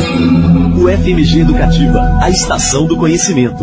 UFMG Educativa, a estação do conhecimento.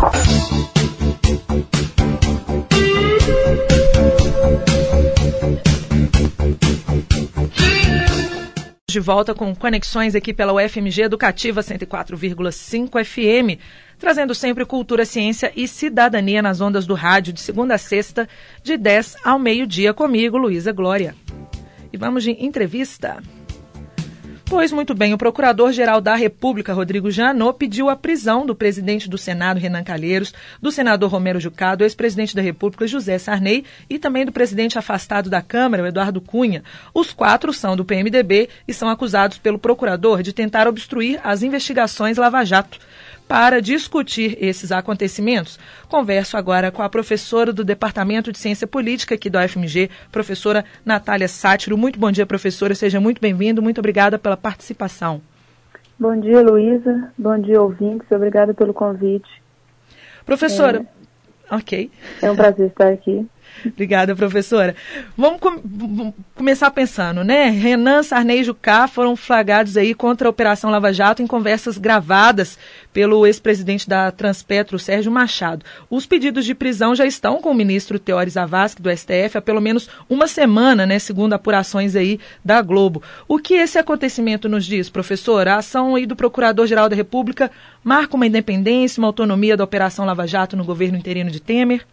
De volta com conexões aqui pela UFMG Educativa 104,5 FM, trazendo sempre cultura, ciência e cidadania nas ondas do rádio, de segunda a sexta, de 10 ao meio-dia, comigo, Luísa Glória. E vamos de entrevista. Pois muito bem, o Procurador-Geral da República, Rodrigo Janot, pediu a prisão do presidente do Senado, Renan Calheiros, do senador Romero Jucá, do ex-presidente da República, José Sarney, e também do presidente afastado da Câmara, o Eduardo Cunha. Os quatro são do PMDB e são acusados pelo procurador de tentar obstruir as investigações Lava Jato. Para discutir esses acontecimentos, converso agora com a professora do Departamento de Ciência Política aqui da UFMG, professora Natália Sátiro. Muito bom dia, professora. Seja muito bem-vindo. Muito obrigada pela participação. Bom dia, Luísa. Bom dia, ouvintes. Obrigada pelo convite. Professora, ok. É um prazer estar aqui. Obrigada, professora. Vamos começar pensando, né? Renan, Sarney e Jucá foram flagrados aí contra a Operação Lava Jato em conversas gravadas pelo ex-presidente da Transpetro, Sérgio Machado. Os pedidos de prisão já estão com o ministro Teori Zavascki, do STF, há pelo menos uma semana, né? Segundo apurações aí da Globo. O que esse acontecimento nos diz, professora? A ação aí do Procurador-Geral da República marca uma independência, uma autonomia da Operação Lava Jato no governo interino de Temer?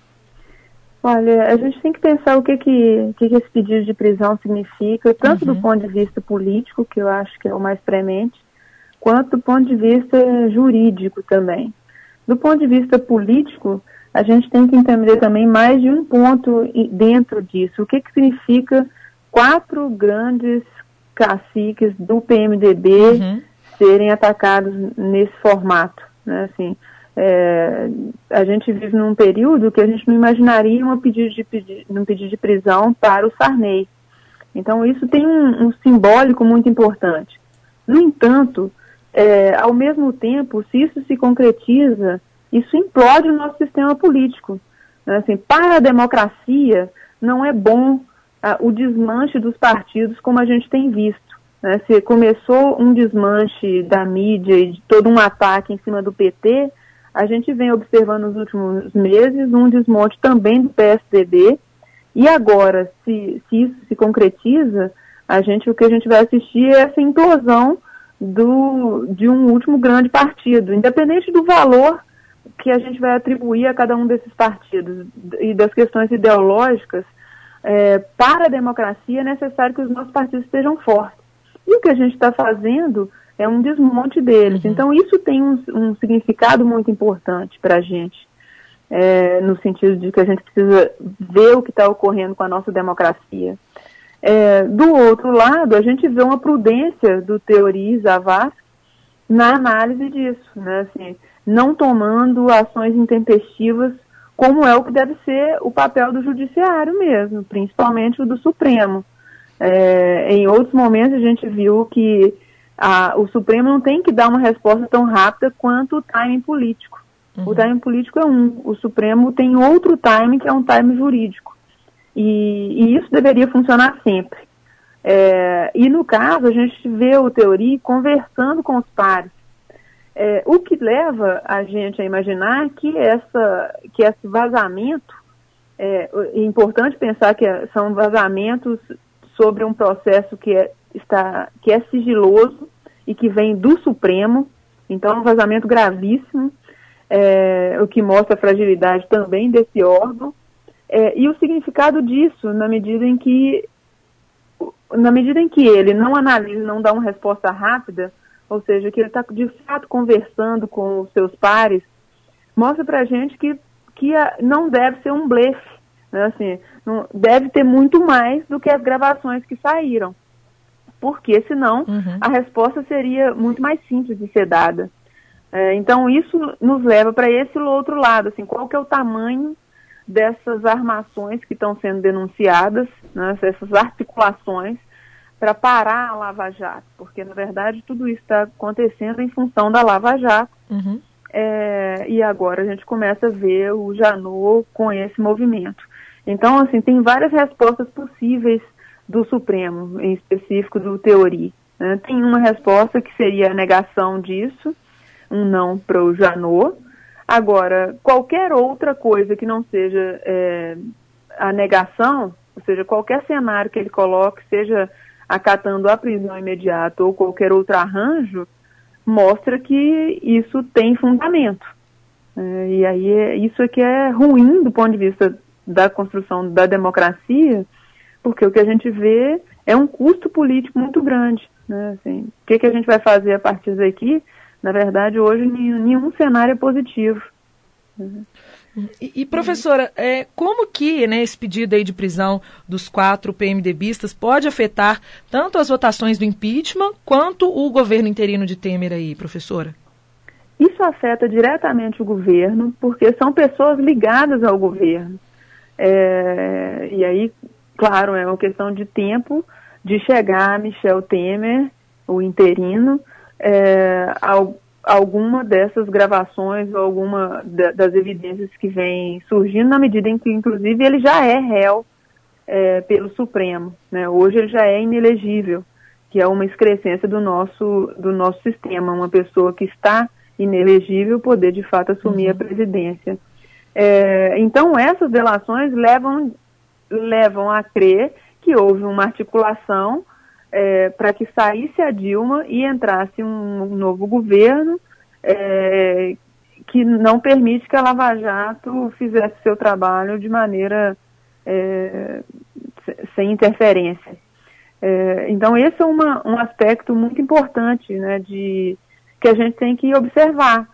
Olha, a gente tem que pensar o que esse pedido de prisão significa, tanto do ponto de vista político, que eu acho que é o mais premente, quanto do ponto de vista jurídico também. Do ponto de vista político, a gente tem que entender também mais de um ponto dentro disso. O que significa 4 grandes caciques do PMDB serem atacados nesse formato, né, assim... a gente vive num período que a gente não imaginaria um pedido de prisão para o Sarney. Então isso tem um simbólico muito importante. No entanto, ao mesmo tempo, se isso se concretiza, isso implode o nosso sistema político. Assim, para a democracia, não é bom o desmanche dos partidos como a gente tem visto. Né? Se começou um desmanche da mídia e de todo um ataque em cima do PT, a gente vem observando nos últimos meses um desmonte também do PSDB, e agora, se isso se concretiza, o que a gente vai assistir é essa implosão de um último grande partido, independente do valor que a gente vai atribuir a cada um desses partidos e das questões ideológicas. Para a democracia é necessário que os nossos partidos estejam fortes. E o que a gente está fazendo é um desmonte deles. Então, isso tem um significado muito importante para a gente, no sentido de que a gente precisa ver o que está ocorrendo com a nossa democracia. Do outro lado, a gente vê uma prudência do Teori Zavascki na análise disso, né? Assim, não tomando ações intempestivas, como é o que deve ser o papel do judiciário mesmo, principalmente o do Supremo. Em outros momentos, a gente viu que o Supremo não tem que dar uma resposta tão rápida quanto o timing político. O timing político é o Supremo tem outro timing, que é um timing jurídico. E isso deveria funcionar sempre. E no caso, a gente vê o Teori conversando com os pares. O que leva a gente a imaginar que esse vazamento, é importante pensar que são vazamentos sobre um processo que é sigiloso e que vem do Supremo, então é um vazamento gravíssimo, o que mostra a fragilidade também desse órgão, e o significado disso, na medida em que ele não analisa, não dá uma resposta rápida, ou seja, que ele está de fato conversando com os seus pares, mostra pra gente que não deve ser um blefe, né? Assim, não, deve ter muito mais do que as gravações que saíram, porque senão a resposta seria muito mais simples de ser dada. Então isso nos leva para esse outro lado, assim, qual que é o tamanho dessas armações que estão sendo denunciadas, né, essas articulações para parar a Lava Jato, porque na verdade tudo isso está acontecendo em função da Lava Jato. E agora a gente começa a ver o Janot com esse movimento. Então, assim, tem várias respostas possíveis do Supremo, em específico do Teori. Tem uma resposta que seria a negação disso, um não para o Janot. Agora, qualquer outra coisa que não seja a negação, ou seja, qualquer cenário que ele coloque, seja acatando a prisão imediata ou qualquer outro arranjo, mostra que isso tem fundamento. E aí isso aqui é ruim do ponto de vista da construção da democracia, porque o que a gente vê é um custo político muito grande. Né? Assim, o que a gente vai fazer a partir daqui? Na verdade, hoje nenhum cenário é positivo. E professora, como que esse pedido aí de prisão dos 4 PMDBistas pode afetar tanto as votações do impeachment quanto o governo interino de Temer aí, professora? Isso afeta diretamente o governo, porque são pessoas ligadas ao governo. E aí, claro, é uma questão de tempo de chegar a Michel Temer, o interino, alguma dessas gravações ou alguma das evidências que vem surgindo, na medida em que, inclusive, ele já é réu pelo Supremo. Né? Hoje ele já é inelegível, que é uma excrescência do nosso sistema, uma pessoa que está inelegível poder, de fato, assumir a presidência. Então, essas delações levam a crer que houve uma articulação para que saísse a Dilma e entrasse um novo governo que não permite que a Lava Jato fizesse seu trabalho de maneira sem interferência. Então, esse é um aspecto muito importante, né, que a gente tem que observar.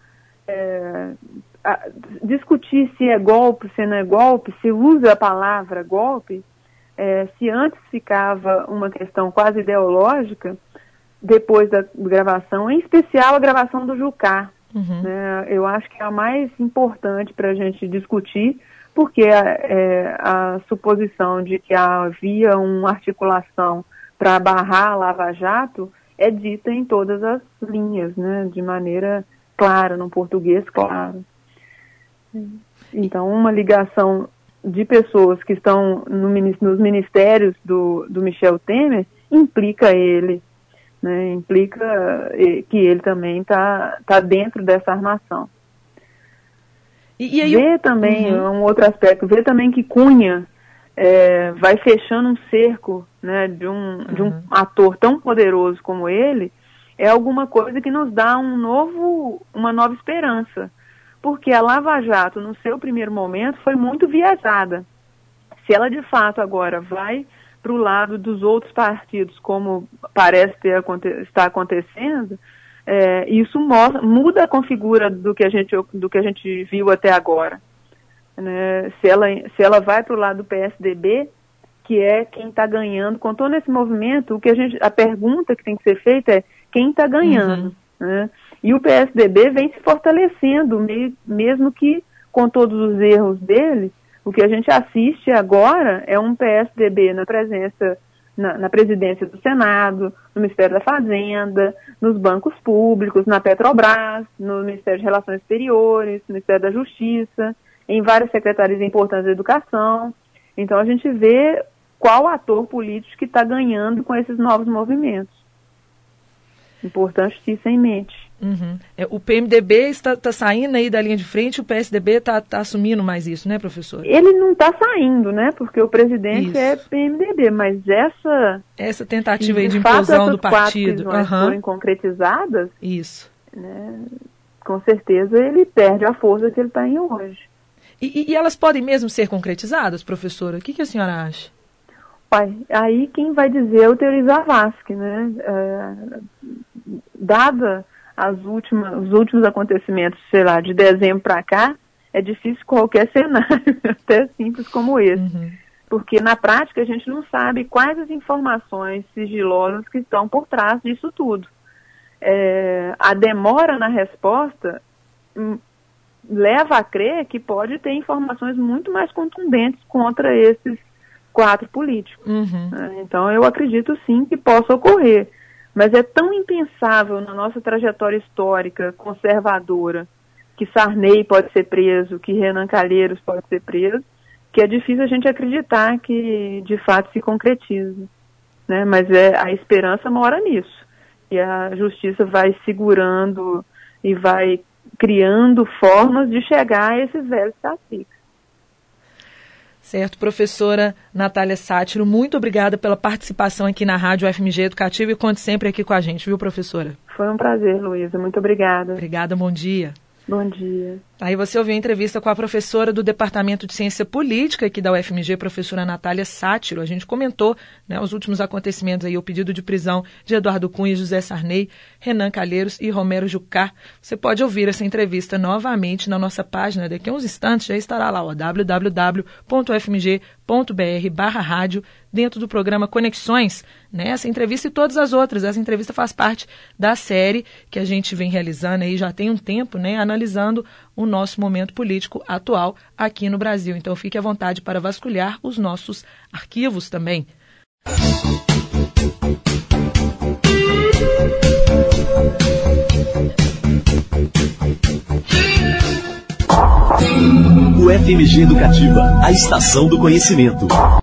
Discutir se é golpe, se não é golpe, se usa a palavra golpe, se antes ficava uma questão quase ideológica, depois da gravação, em especial a gravação do Jucá. Né? Eu acho que é a mais importante para a gente discutir, porque a suposição de que havia uma articulação para barrar a Lava Jato é dita em todas as linhas, né? De maneira clara, no português claro. Então, uma ligação de pessoas que estão nos ministérios do Michel Temer implica ele, né? Implica que ele também está dentro dessa armação. E aí, vê também, um outro aspecto, vê também que Cunha vai fechando um cerco, né, de um ator tão poderoso como ele, é alguma coisa que nos dá uma nova esperança. Porque a Lava Jato, no seu primeiro momento, foi muito viesada. Se ela, de fato, agora vai para o lado dos outros partidos, como parece estar acontecendo, isso muda a configura do que a gente viu até agora. Né? Se ela vai para o lado do PSDB, que é quem está ganhando, com todo esse movimento, a pergunta que tem que ser feita é quem está ganhando, né? E o PSDB vem se fortalecendo, mesmo que com todos os erros dele, o que a gente assiste agora é um PSDB na presidência do Senado, no Ministério da Fazenda, nos bancos públicos, na Petrobras, no Ministério de Relações Exteriores, no Ministério da Justiça, em várias secretarias importantes da educação. Então a gente vê qual ator político que está ganhando com esses novos movimentos. Importante ter isso em mente. O PMDB está saindo aí da linha de frente, o PSDB está assumindo mais isso, né, professor? Ele não está saindo, né, porque o presidente é PMDB, mas essa tentativa aí de implosão do partido, se forem concretizadas, isso, né, com certeza ele perde a força que ele está em hoje. E elas podem mesmo ser concretizadas, professora? O que a senhora acha? Aí quem vai dizer é o Teori Zavascki, né? Dada os últimos acontecimentos, sei lá, de dezembro para cá, é difícil qualquer cenário, até simples como esse. Porque na prática a gente não sabe quais as informações sigilosas que estão por trás disso tudo. A demora na resposta leva a crer que pode ter informações muito mais contundentes contra esses 4 políticos. Então eu acredito sim que possa ocorrer, mas é tão impensável na nossa trajetória histórica conservadora que Sarney pode ser preso, que Renan Calheiros pode ser preso, que é difícil a gente acreditar que de fato se concretiza, né? Mas a esperança mora nisso, E a justiça vai segurando e vai criando formas de chegar a esses velhos caciques. Certo, professora Natália Sátiro, muito obrigada pela participação aqui na Rádio FMG Educativa e conte sempre aqui com a gente, viu, professora? Foi um prazer, Luísa. Muito obrigada. Obrigada, bom dia. Bom dia. Aí você ouviu a entrevista com a professora do Departamento de Ciência Política aqui da UFMG, professora Natália Sátiro. A gente comentou, né, os últimos acontecimentos aí, o pedido de prisão de Eduardo Cunha, José Sarney, Renan Calheiros e Romero Jucá. Você pode ouvir essa entrevista novamente na nossa página. Daqui a uns instantes já estará lá, www.fmg.br/rádio, dentro do programa Conexões, né? Essa entrevista e todas as outras. Essa entrevista faz parte da série que a gente vem realizando aí já tem um tempo, né? Analisando o nosso momento político atual aqui no Brasil. Então fique à vontade para vasculhar os nossos arquivos também. O FMG Educativa, a estação do conhecimento.